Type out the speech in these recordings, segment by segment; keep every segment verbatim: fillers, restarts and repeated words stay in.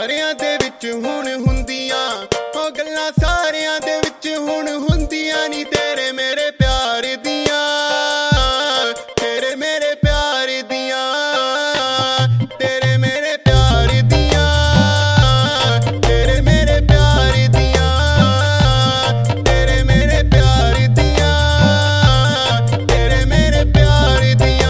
ਸਾਰਿਆਂ ਦੇ ਵਿੱਚ ਹੁਣ ਹੁੰਦੀਆਂ ਉਹ ਗੱਲਾਂ, ਸਾਰਿਆਂ ਦੇ ਵਿੱਚ ਹੁਣ ਹੁੰਦੀਆਂ ਨੀ ਤੇਰੇ ਮੇਰੇ ਪਿਆਰ ਦੀਆਂ, ਤੇਰੇ ਮੇਰੇ ਪਿਆਰ ਦੀਆਂ, ਤੇਰੇ ਮੇਰੇ ਪਿਆਰ ਦੀਆਂ, ਤੇਰੇ ਮੇਰੇ ਪਿਆਰ ਦੀਆਂ, ਤੇਰੇ ਮੇਰੇ ਪਿਆਰ ਦੀਆਂ, ਤੇਰੇ ਮੇਰੇ ਪਿਆਰ ਦੀਆਂ।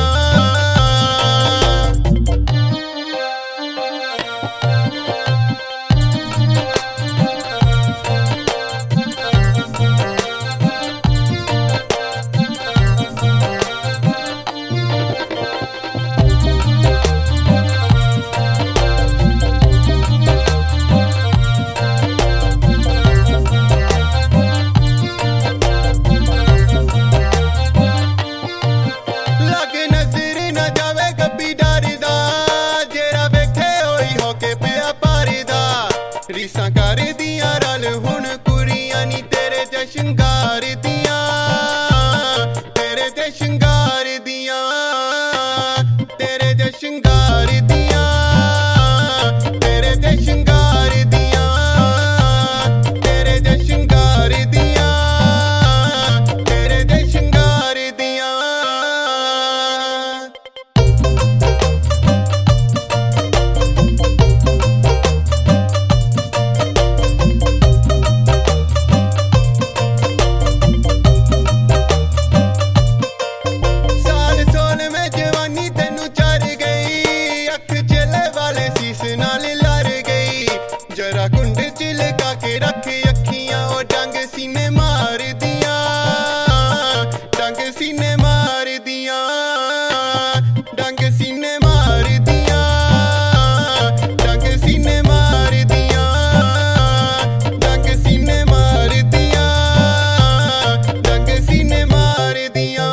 ਰੀਸਾਂ ਕਰਦੀਆਂ ਰਲ ਹੁਣ ਕੁੜੀਆਂ ਨੀ ਤੇਰੇ ਤੇ ਸ਼ਿੰਗਾਰ ਦੀਆਂ, ਤੇਰੇ ਤੇ ਸ਼ਿੰਗਾਰ ਦੀਆਂ, ਤੇਰੇ ਤੇ ਸ਼ਿੰਗਾਰ ਦੀਆਂ, ਤੇਰੇ ਤੇ ਸ਼ਿੰਗਾਰ ਦੀਆਂ, ਤੇਰੇ ਤੇ ਸ਼ਿੰਗਾਰ ਦੀਆਂ, ਤੇਰੇ ਤੇ ਸ਼ਿੰਗਾਰ ਦੀਆਂ। जरा कुंड च लगा के रख अखियां ओ डंग सीने मार दिया, डंग सीने मार दिया, डंग सीने मार दिया, डंग सीने मार दिया, डंग सीने मार दिया, डंग सीने मार दिया।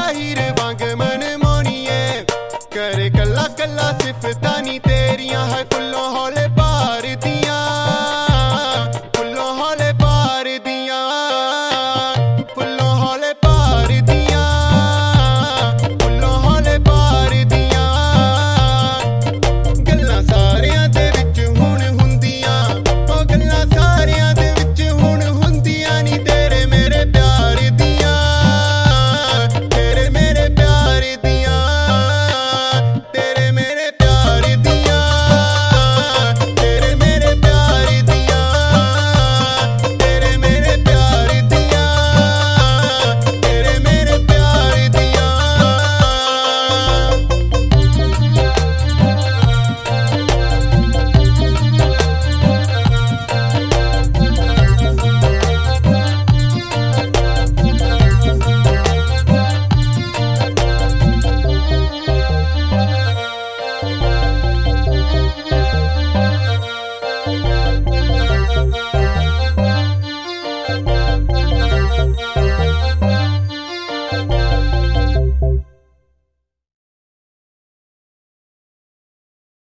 करे कल्ला कल्ला सिफतां नी तेरियां है